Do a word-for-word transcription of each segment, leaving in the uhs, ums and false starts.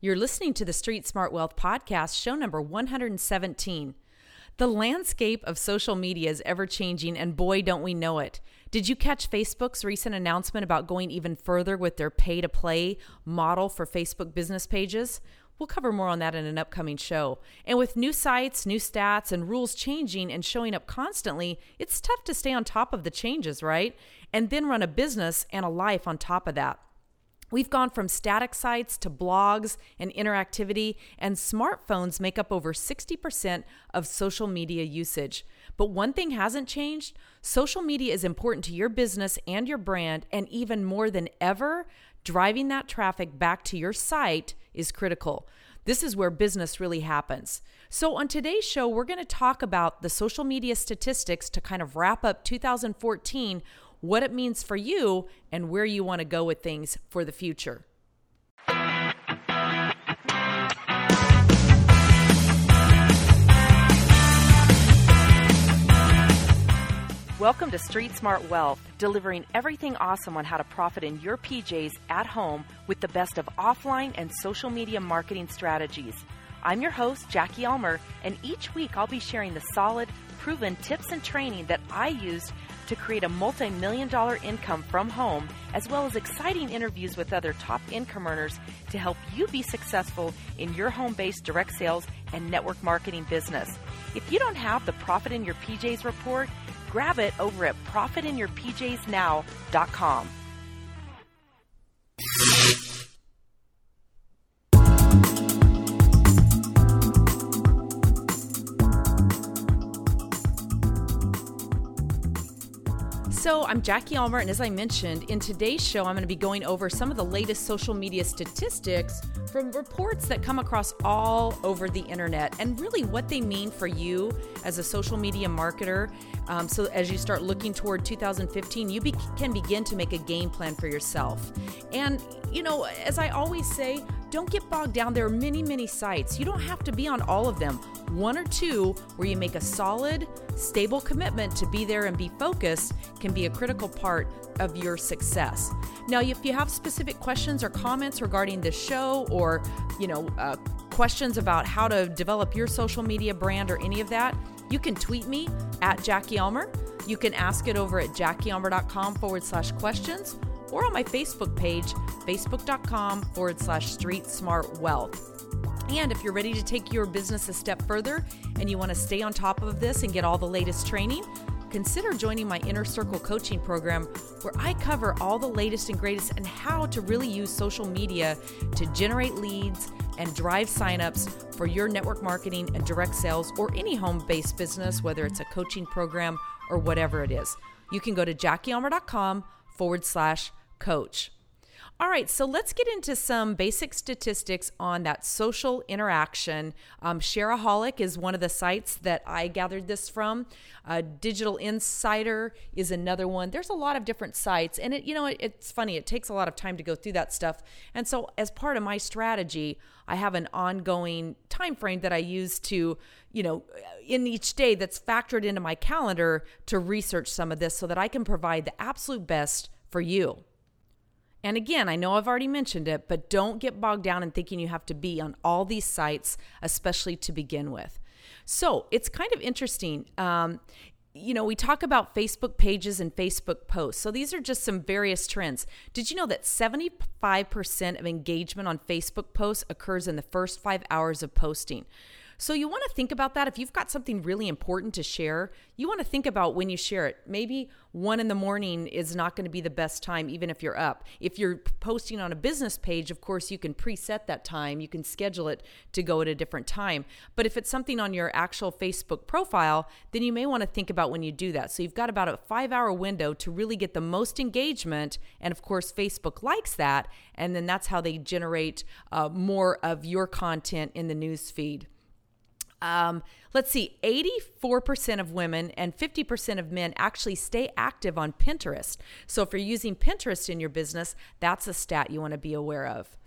You're listening to the Street Smart Wealth Podcast, show number one hundred seventeen. The landscape of social media is ever-changing, and boy, don't we know it. Did you catch Facebook's recent announcement about going even further with their pay-to-play model for Facebook business pages? We'll cover more on that in an upcoming show. And with new sites, new stats, and rules changing and showing up constantly, it's tough to stay on top of the changes, right? And then run a business and a life on top of that. We've gone from static sites to blogs and interactivity, and smartphones make up over sixty percent of social media usage. But one thing hasn't changed. Social media is important to your business and your brand, and even more than ever, driving that traffic back to your site is critical. This is where business really happens. So on today's show, we're going to talk about the social media statistics to kind of wrap up two thousand fourteen, what it means for you, and where you want to go with things for the future. Welcome to Street Smart Wealth, delivering everything awesome on how to profit in your P Js at home with the best of offline and social media marketing strategies. I'm your host, Jackie Elmer, and each week I'll be sharing the solid, proven tips and training that I used to create a multi-million dollar income from home, as well as exciting interviews with other top income earners to help you be successful in your home-based direct sales and network marketing business. If you don't have the Profit in Your P Js report, grab it over at profit in your p js now dot com. So I'm Jackie Elmer, and as I mentioned, in today's show, I'm going to be going over some of the latest social media statistics from reports that come across all over the internet, and really what they mean for you as a social media marketer. Um, so as you start looking toward two thousand fifteen, you be- can begin to make a game plan for yourself. And, you know, as I always say, don't get bogged down. There are many, many sites. You don't have to be on all of them. One or two where you make a solid, stable commitment to be there and be focused can be a critical part of your success. Now, if you have specific questions or comments regarding this show, or, you know, uh, questions about how to develop your social media brand or any of that, you can tweet me at Jackie Elmer. You can ask it over at jackieelmer.com forward slash questions, or on my Facebook page, facebook.com forward slash street smart wealth. And if you're ready to take your business a step further and you want to stay on top of this and get all the latest training, consider joining my Inner Circle coaching program, where I cover all the latest and greatest and how to really use social media to generate leads and drive signups for your network marketing and direct sales, or any home-based business, whether it's a coaching program or whatever it is. You can go to jackieelmer.com forward slash coach. All right, so let's get into some basic statistics on that social interaction. Um, Shareaholic is one of the sites that I gathered this from. Uh, Digital Insider is another one. There's a lot of different sites, and it, you know, it, it's funny. It takes a lot of time to go through that stuff. And so, as part of my strategy, I have an ongoing time frame that I use to, you know, in each day that's factored into my calendar to research some of this so that I can provide the absolute best for you. And again, I know I've already mentioned it, but don't get bogged down in thinking you have to be on all these sites, especially to begin with. So it's kind of interesting. Um, you know, we talk about Facebook pages and Facebook posts. So these are just some various trends. Did you know that seventy-five percent of engagement on Facebook posts occurs in the first five hours of posting? So you want to think about that. If you've got something really important to share, you want to think about when you share it. Maybe one in the morning is not going to be the best time, even if you're up. If you're posting on a business page, of course, you can preset that time. You can schedule it to go at a different time. But if it's something on your actual Facebook profile, then you may want to think about when you do that. So you've got about a five-hour window to really get the most engagement. And of course, Facebook likes that. And then that's how they generate uh, more of your content in the news feed. Um, let's see, eighty-four percent of women and fifty percent of men actually stay active on Pinterest. So if you're using Pinterest in your business, that's a stat you want to be aware of.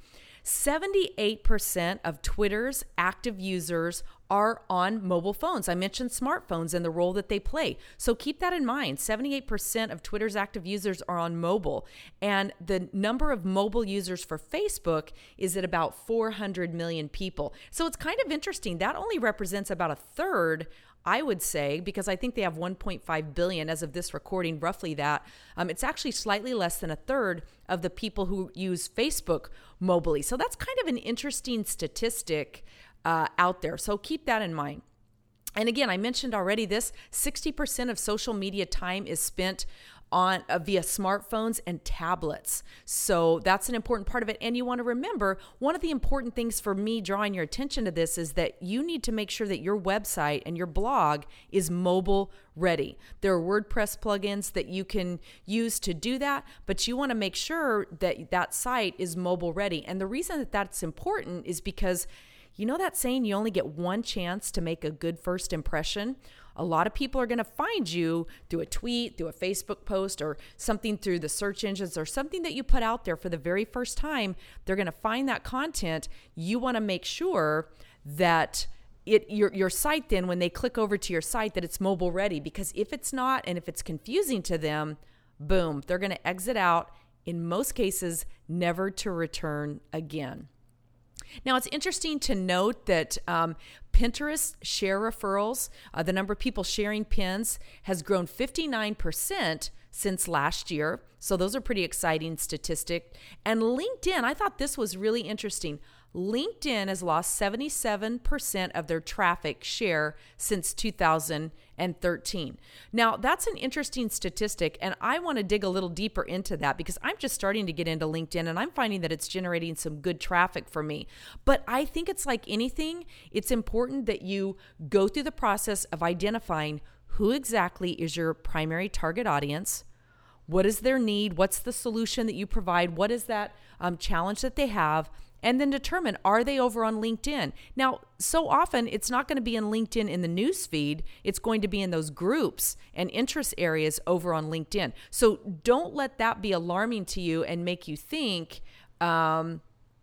seventy-eight percent of Twitter's active users are on mobile phones. I mentioned smartphones and the role that they play. So keep that in mind. seventy-eight percent of Twitter's active users are on mobile. And the number of mobile users for Facebook is at about four hundred million people. So it's kind of interesting. That only represents about a third, I would say, because I think they have one point five billion as of this recording, roughly that. Um, it's actually slightly less than a third of the people who use Facebook mobily. So that's kind of an interesting statistic uh, out there. So keep that in mind. And again, I mentioned already this, sixty percent of social media time is spent on uh, via smartphones and tablets. So that's an important part of it. And you want to remember, one of the important things for me drawing your attention to this is that you need to make sure that your website and your blog is mobile ready. There are WordPress plugins that you can use to do that, but you want to make sure that that site is mobile ready. And the reason that that's important is because, you know that saying, you only get one chance to make a good first impression? A lot of people are going to find you through a tweet, through a Facebook post, or something through the search engines, or something that you put out there for the very first time. They're going to find that content. You want to make sure that it your your site then, when they click over to your site, that it's mobile ready. Because if it's not, and if it's confusing to them, boom, they're going to exit out, in most cases, never to return again. Now, it's interesting to note that um, Pinterest share referrals, uh, the number of people sharing pins, has grown fifty-nine percent since last year. So those are pretty exciting statistics. And LinkedIn, I thought this was really interesting. LinkedIn has lost seventy-seven percent of their traffic share since two thousand thirteen. Now, that's an interesting statistic, and I want to dig a little deeper into that because I'm just starting to get into LinkedIn, and I'm finding that it's generating some good traffic for me. But I think it's like anything, it's important that you go through the process of identifying who exactly is your primary target audience. What is their need? What's the solution that you provide? What is that um, challenge that they have? And then determine, are they over on LinkedIn? Now, so often it's not going to be in LinkedIn in the news feed. It's going to be in those groups and interest areas over on LinkedIn. So don't let that be alarming to you and make you think um,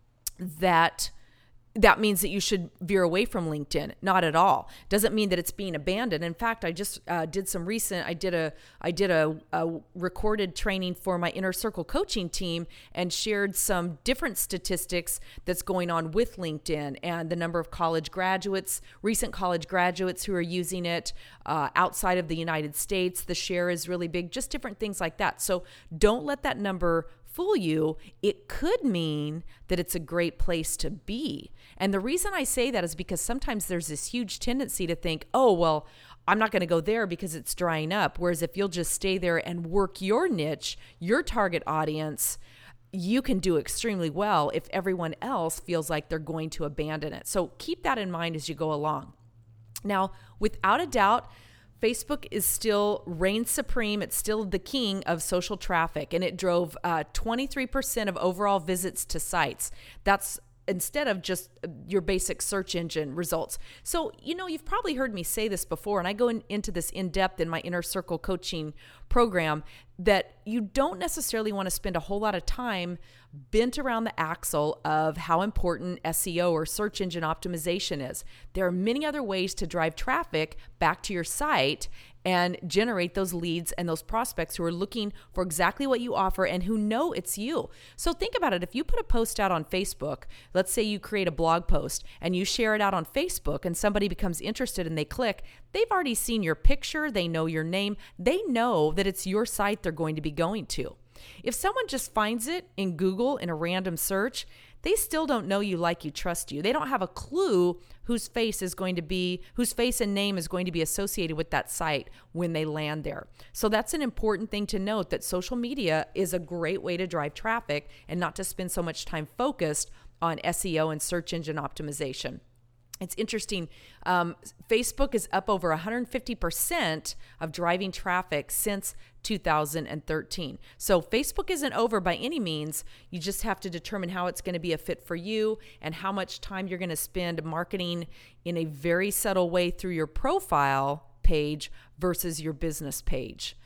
that that means that you should veer away from LinkedIn. Not at all. Doesn't mean that it's being abandoned. In fact, I just uh, did some recent, I did a, I did a, a recorded training for my Inner Circle coaching team and shared some different statistics that's going on with LinkedIn and the number of college graduates, recent college graduates who are using it uh, outside of the United States. The share is really big, just different things like that. So don't let that number fool you. It could mean that it's a great place to be. And the reason I say that is because sometimes there's this huge tendency to think, oh, well, I'm not going to go there because it's drying up. Whereas if you'll just stay there and work your niche, your target audience, you can do extremely well if everyone else feels like they're going to abandon it. So keep that in mind as you go along. Now, without a doubt, Facebook is still reigns supreme. It's still the king of social traffic, and it drove uh, twenty-three percent of overall visits to sites. That's instead of just your basic search engine results. So, you know, you've probably heard me say this before, and I go in, into this in depth in my Inner Circle coaching program, that you don't necessarily want to spend a whole lot of time bent around the axle of how important S E O or search engine optimization is. There are many other ways to drive traffic back to your site and generate those leads and those prospects who are looking for exactly what you offer and who know it's you. So think about it. If you put a post out on Facebook, let's say you create a blog post and you share it out on Facebook and somebody becomes interested and they click, they've already seen your picture, they know your name, they know that it's your site they're going to be going to. If someone just finds it in Google in a random search, they still don't know you, like you, trust you. They don't have a clue whose face is going to be, whose face and name is going to be associated with that site when they land there. So that's an important thing to note, that social media is a great way to drive traffic and not to spend so much time focused on S E O and search engine optimization. It's interesting. Um, Facebook is up over one hundred fifty percent of driving traffic since two thousand thirteen. So Facebook isn't over by any means. You just have to determine how it's going to be a fit for you and how much time you're going to spend marketing in a very subtle way through your profile page versus your business page.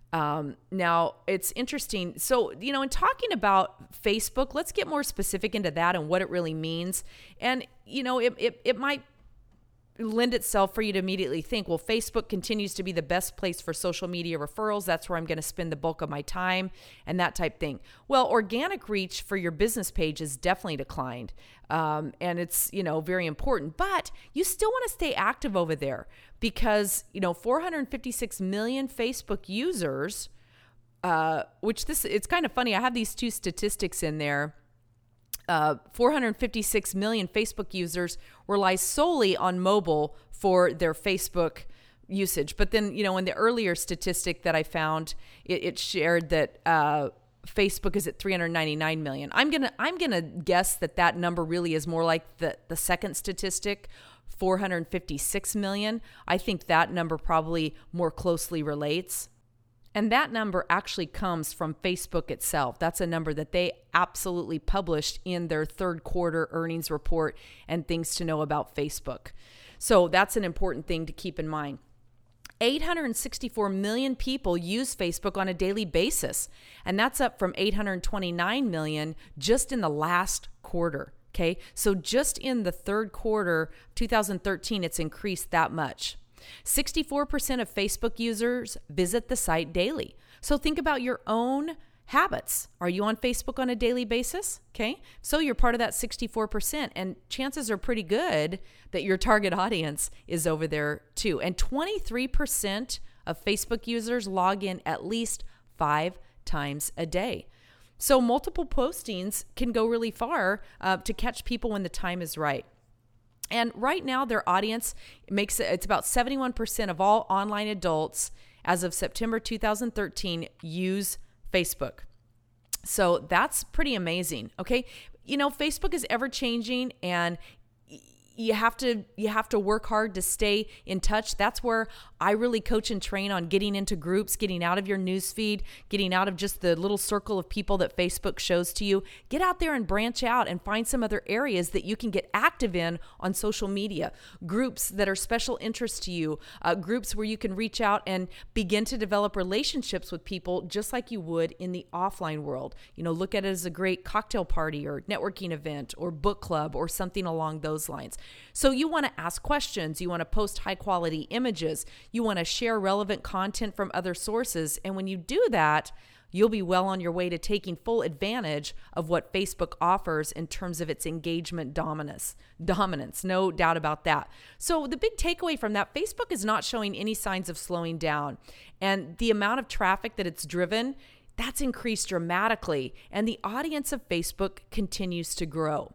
Um, now, it's interesting. So, you know, in talking about Facebook, let's get more specific into that and what it really means. And, you know, it, it, it might lend itself for you to immediately think, well, Facebook continues to be the best place for social media referrals. That's where I'm going to spend the bulk of my time and that type thing. Well, organic reach for your business page has definitely declined. Um, and it's, you know, very important, but you still want to stay active over there because, you know, four hundred fifty-six million Facebook users, uh, which this, it's kind of funny. I have these two statistics in there. Uh, four hundred fifty-six million Facebook users rely solely on mobile for their Facebook usage. But then, you know, in the earlier statistic that I found, it, it shared that uh, Facebook is at three hundred ninety-nine million. I'm gonna I'm gonna guess that that number really is more like the the second statistic, four hundred fifty-six million. I think that number probably more closely relates. And that number actually comes from Facebook itself. That's a number that they absolutely published in their third quarter earnings report and things to know about Facebook. So that's an important thing to keep in mind. eight hundred sixty-four million people use Facebook on a daily basis, and that's up from eight hundred twenty-nine million just in the last quarter. Okay, so just in the third quarter two thousand thirteen, it's increased that much. sixty-four percent of Facebook users visit the site daily. So think about your own habits. Are you on Facebook on a daily basis? Okay. So you're part of that sixty-four percent, and chances are pretty good that your target audience is over there too. And twenty-three percent of Facebook users log in at least five times a day. So multiple postings can go really far uh, to catch people when the time is right. And right now, their audience makes it, it's about seventy-one percent of all online adults as of September two thousand thirteen use Facebook. So that's pretty amazing. Okay. You know, Facebook is ever changing, and you have to you have to work hard to stay in touch. That's where I really coach and train on getting into groups, getting out of your newsfeed, getting out of just the little circle of people that Facebook shows to you. Get out there and branch out and find some other areas that you can get active in on social media. Groups that are special interest to you, uh, groups where you can reach out and begin to develop relationships with people just like you would in the offline world. You know, look at it as a great cocktail party or networking event or book club or something along those lines. So you want to ask questions, you want to post high quality images, you want to share relevant content from other sources. And when you do that, you'll be well on your way to taking full advantage of what Facebook offers in terms of its engagement dominance. Dominance, no doubt about that. So the big takeaway from that, Facebook is not showing any signs of slowing down. And the amount of traffic that it's driven, that's increased dramatically. And the audience of Facebook continues to grow.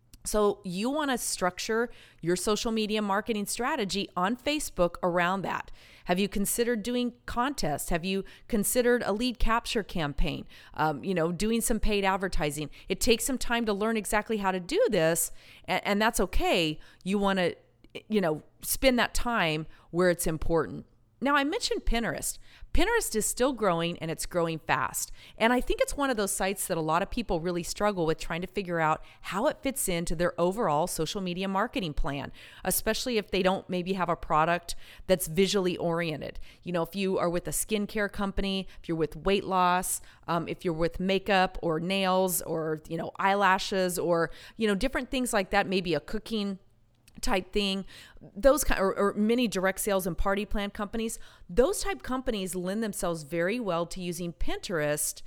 So you want to structure your social media marketing strategy on Facebook around that. Have you considered doing contests? Have you considered a lead capture campaign? Um, you know, doing some paid advertising. It takes some time to learn exactly how to do this, and, and that's okay. You want to, you know, spend that time where it's important. Now, I mentioned Pinterest. Pinterest is still growing, and it's growing fast. And I think it's one of those sites that a lot of people really struggle with trying to figure out how it fits into their overall social media marketing plan, especially if they don't maybe have a product that's visually oriented. You know, if you are with a skincare company, if you're with weight loss, um, if you're with makeup or nails or, you know, eyelashes or, you know, different things like that, maybe a cooking type thing, those kind or, or many direct sales and party plan companies, those type companies lend themselves very well to using Pinterest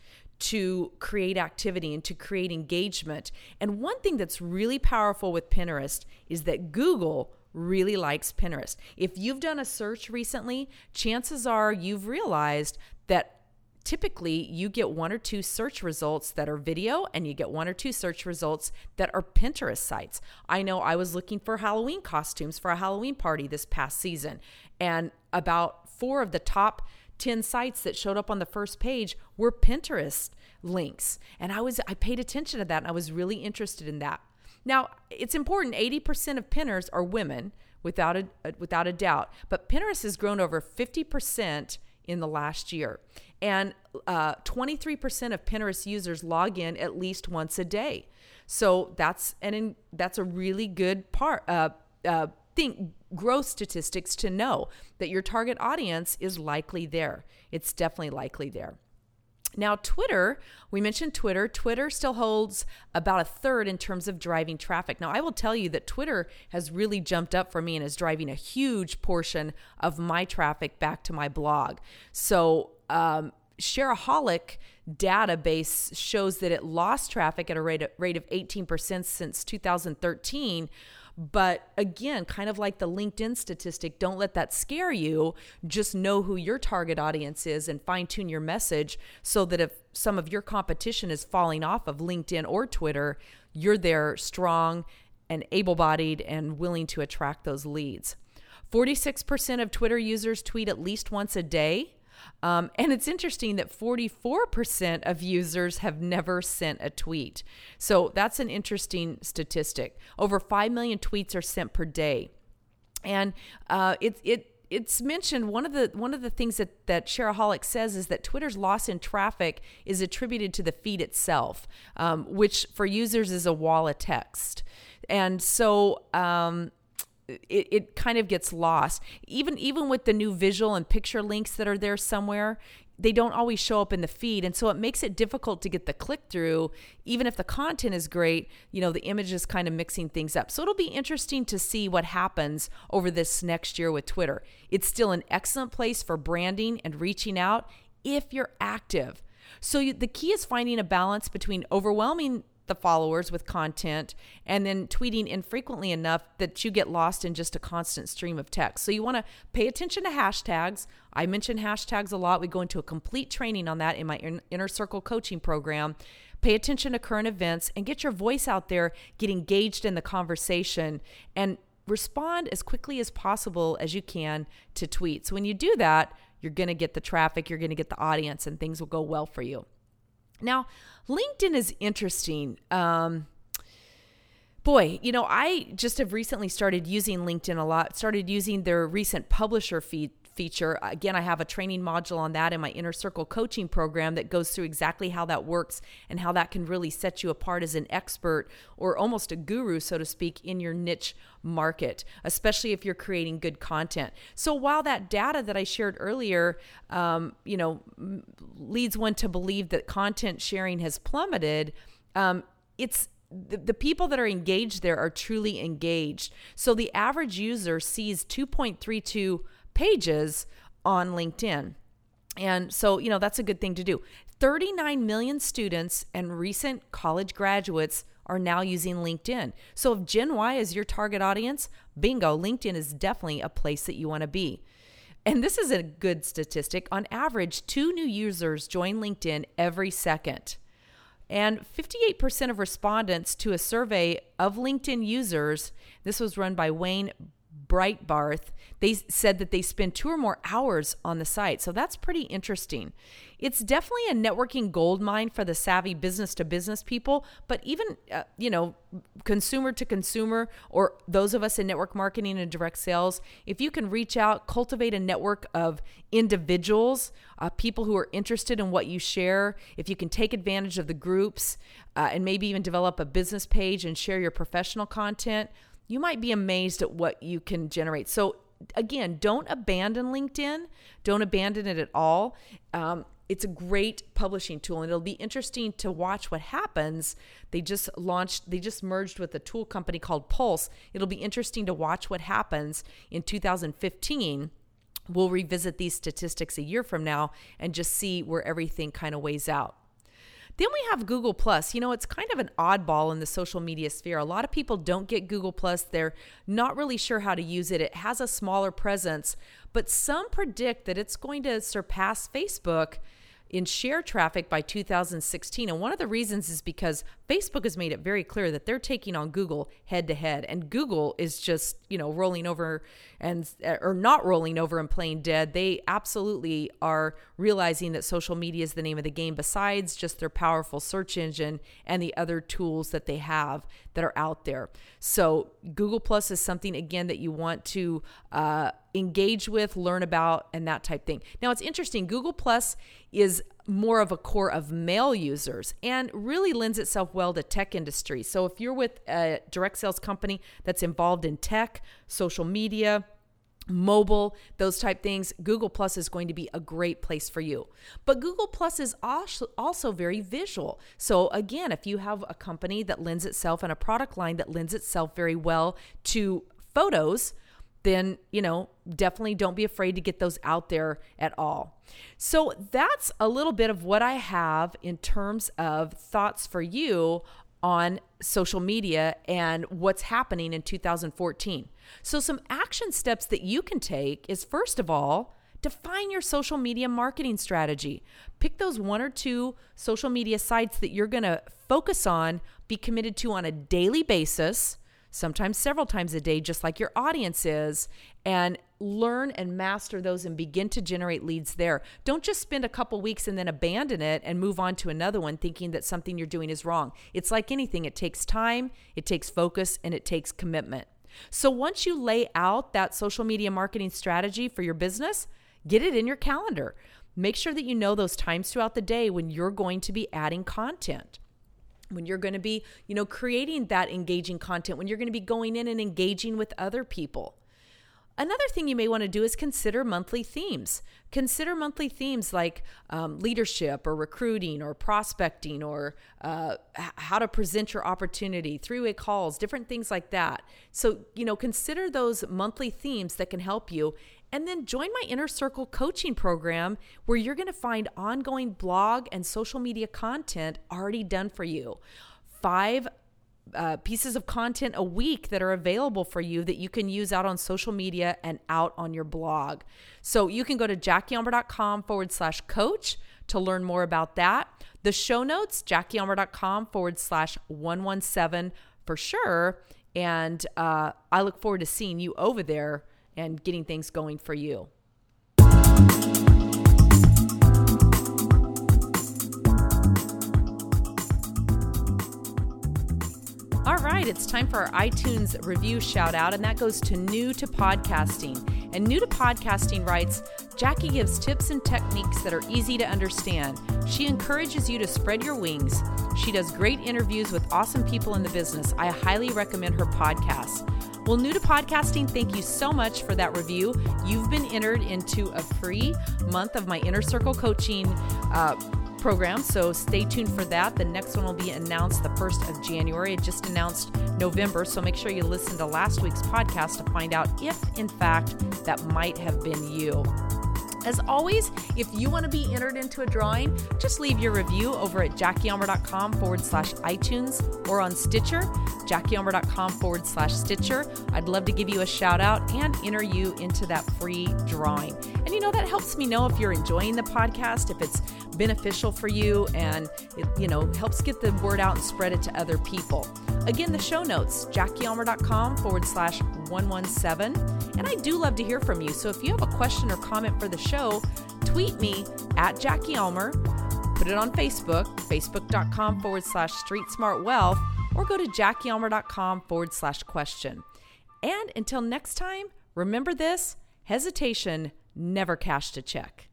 to create activity and to create engagement. And one thing that's really powerful with Pinterest is that Google really likes Pinterest. If you've done a search recently, chances are you've realized that typically you get one or two search results that are video, and you get one or two search results that are Pinterest sites. I know I was looking for Halloween costumes for a Halloween party this past season, and about four of the top ten sites that showed up on the first page were Pinterest links. And I was I paid attention to that, and I was really interested in that. Now, it's important, eighty percent of Pinners are women, without a without a doubt, but Pinterest has grown over fifty percent in the last year. And uh, twenty-three percent of Pinterest users log in at least once a day. So that's an in, that's a really good part uh, uh, think growth statistics to know that your target audience is likely there. It's definitely likely there. Now, Twitter, we mentioned Twitter. Twitter still holds about a third in terms of driving traffic. Now, I will tell you that Twitter has really jumped up for me and is driving a huge portion of my traffic back to my blog. So, um, Shareaholic database shows that it lost traffic at a rate of, rate of eighteen percent since two thousand thirteen. But again, kind of like the LinkedIn statistic, don't let that scare you. Just know who your target audience is and fine tune your message so that if some of your competition is falling off of LinkedIn or Twitter, you're there strong and able-bodied and willing to attract those leads. forty-six percent of Twitter users tweet at least once a day. Um, and it's interesting that forty-four percent of users have never sent a tweet. So that's an interesting statistic. Over five million tweets are sent per day. And uh, it, it, it's mentioned, one of the one of the things that, that Shareaholic says is that Twitter's loss in traffic is attributed to the feed itself, um, which for users is a wall of text. And so... Um, It, it kind of gets lost. Even even with the new visual and picture links that are there somewhere, they don't always show up in the feed. And so it makes it difficult to get the click through. Even if the content is great, you know, the image is kind of mixing things up. So it'll be interesting to see what happens over this next year with Twitter. It's still an excellent place for branding and reaching out if you're active. So you, the key is finding a balance between overwhelming the followers with content and then tweeting infrequently enough that you get lost in just a constant stream of text. So you want to pay attention to hashtags. I mention hashtags a lot. We go into a complete training on that in my Inner Circle coaching program. Pay attention to current events and get your voice out there, get engaged in the conversation, and respond as quickly as possible as you can to tweets. So when you do that, you're going to get the traffic, you're going to get the audience, and things will go well for you. Now, LinkedIn is interesting. Um, boy, you know, I just have recently started using LinkedIn a lot, started using their recent publisher feed feature. Again, I have a training module on that in my Inner Circle coaching program that goes through exactly how that works and how that can really set you apart as an expert or almost a guru, so to speak, in your niche market, especially if you're creating good content. So while that data that I shared earlier, um, you know, leads one to believe that content sharing has plummeted, um, it's The, the people that are engaged there are truly engaged. So the average user sees two point three two pages on LinkedIn. And so, you know, that's a good thing to do. thirty-nine million students and recent college graduates are now using LinkedIn. So if Gen Y is your target audience, bingo, LinkedIn is definitely a place that you want to be. And this is a good statistic. On average, two new users join LinkedIn every second. And fifty-eight percent of respondents to a survey of LinkedIn users, this was run by Wayne Breitbarth, they said that they spend two or more hours on the site. So that's pretty interesting. It's definitely a networking goldmine for the savvy business to business people, but even, uh, you know, consumer to consumer, or those of us in network marketing and direct sales, if you can reach out, cultivate a network of individuals, uh, people who are interested in what you share, if you can take advantage of the groups uh, and maybe even develop a business page and share your professional content, you might be amazed at what you can generate. So again, don't abandon LinkedIn. Don't abandon it at all. Um, it's a great publishing tool, and it'll be interesting to watch what happens. They just launched, they just merged with a tool company called Pulse. It'll be interesting to watch what happens in two thousand fifteen. We'll revisit these statistics a year from now and just see where everything kind of weighs out. Then we have Google Plus. You know, it's kind of an oddball in the social media sphere. A lot of people don't get Google Plus. They're not really sure how to use it. It has a smaller presence, but some predict that it's going to surpass Facebook in share traffic by two thousand sixteen. And one of the reasons is because Facebook has made it very clear that they're taking on Google head to head. And Google is just, you know, rolling over and, or not rolling over and playing dead. They absolutely are realizing that social media is the name of the game, besides just their powerful search engine and the other tools that they have that are out there. So Google Plus is something, again, that you want to uh, engage with, learn about, and that type thing. Now, it's interesting. Google Plus is more of a core of male users and really lends itself well to tech industry. So if you're with a direct sales company that's involved in tech, social media, mobile, those type things, Google Plus is going to be a great place for you. But Google Plus is also, also very visual. So again, if you have a company that lends itself and a product line that lends itself very well to photos, then, you know, definitely don't be afraid to get those out there at all. So that's a little bit of what I have in terms of thoughts for you on social media and what's happening in two thousand fourteen. So some action steps that you can take is, first of all, define your social media marketing strategy. Pick those one or two social media sites that you're going to focus on, be committed to on a daily basis, sometimes several times a day, just like your audience is, and learn and master those and begin to generate leads there. Don't just spend a couple weeks and then abandon it and move on to another one thinking that something you're doing is wrong. It's like anything. It takes time, it takes focus, and it takes commitment. So once you lay out that social media marketing strategy for your business, get it in your calendar. Make sure that you know those times throughout the day when you're going to be adding content, when you're going to be, you know, creating that engaging content, when you're going to be going in and engaging with other people. Another thing you may want to do is consider monthly themes. Consider monthly themes like um, leadership or recruiting or prospecting or uh, how to present your opportunity, three-way calls, different things like that. So, you know, consider those monthly themes that can help you. And then join my Inner Circle coaching program where you're going to find ongoing blog and social media content already done for you. Five Uh, pieces of content a week that are available for you that you can use out on social media and out on your blog. So you can go to JackieUlmer.com forward slash coach to learn more about that. The show notes, JackieUlmer.com forward slash 117 for sure. And uh, I look forward to seeing you over there and getting things going for you. All right, it's time for our iTunes review shout out, and that goes to New to Podcasting. And New to Podcasting writes, Jackie gives tips and techniques that are easy to understand. She encourages you to spread your wings. She does great interviews with awesome people in the business. I highly recommend her podcast. Well, New to Podcasting, thank you so much for that review. You've been entered into a free month of my Inner Circle coaching uh, program, so stay tuned for that. The next one will be announced the first of January. It just announced November, so make sure you listen to last week's podcast to find out if, in fact, that might have been you. As always, if you want to be entered into a drawing, just leave your review over at JackieUlmer.com forward slash iTunes or on Stitcher, JackieUlmer.com forward slash Stitcher. I'd love to give you a shout out and enter you into that free drawing. And you know, that helps me know if you're enjoying the podcast, if it's beneficial for you, and it, you know, helps get the word out and spread it to other people. Again, the show notes, JackieUlmer.com forward slash 117. And I do love to hear from you. So if you have a question or comment for the show, tweet me at Jackie Ulmer, put it on Facebook, Facebook.com forward slash Street Smart Wealth, or go to JackieUlmer.com forward slash question. And until next time, remember this, hesitation never cashed a check.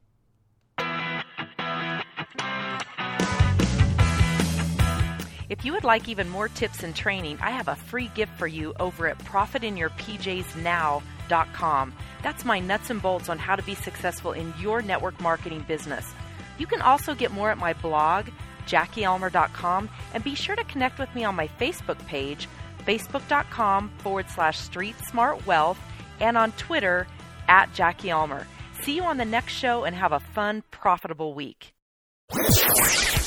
If you would like even more tips and training, I have a free gift for you over at profit in your p js now dot com. That's my nuts and bolts on how to be successful in your network marketing business. You can also get more at my blog, Jackie Ulmer dot com, and be sure to connect with me on my Facebook page, Facebook.com forward slash Street Smart Wealth, and on Twitter at Jackie Ulmer. See you on the next show and have a fun, profitable week.